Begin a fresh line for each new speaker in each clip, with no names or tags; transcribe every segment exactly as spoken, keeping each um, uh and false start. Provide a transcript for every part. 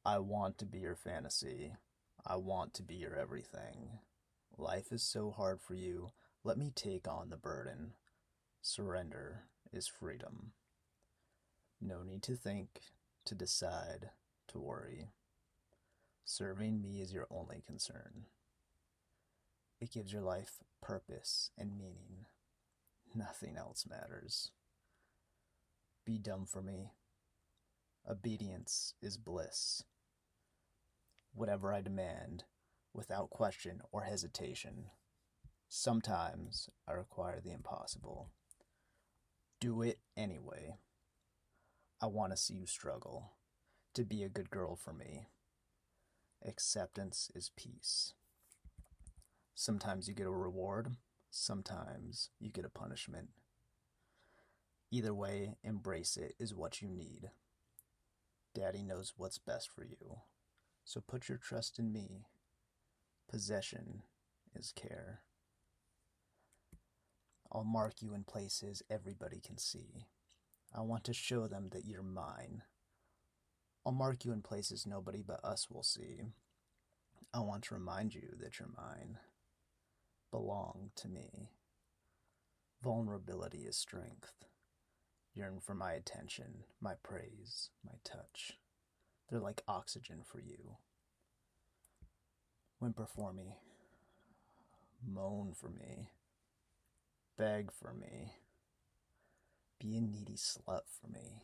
I want to be your fantasy. I want to be your everything. Life is so hard for you. Let me take on the burden. Surrender is freedom. No need to think, to decide, to worry. Serving me is your only concern. It gives your life purpose and meaning. Nothing else matters. Be dumb for me. Obedience is bliss. Whatever I demand, without question or hesitation. Sometimes I require the impossible. Do it anyway. I want to see you struggle, to be a good girl for me. Acceptance is peace. Sometimes you get a reward, sometimes you get a punishment. Either way, embrace it is what you need. Daddy knows what's best for you, so put your trust in me. Possession is care. I'll mark you in places everybody can see. I want to show them that you're mine. I'll mark you in places nobody but us will see. I want to remind you that you're mine. Belong to me. Vulnerability is strength. Yearn for my attention, my praise, my touch. They're like oxygen for you. Whimper for me. Moan for me. Beg for me. Be a needy slut for me.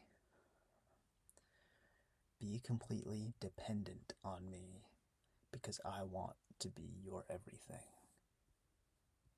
Be completely dependent on me because I want to be your everything.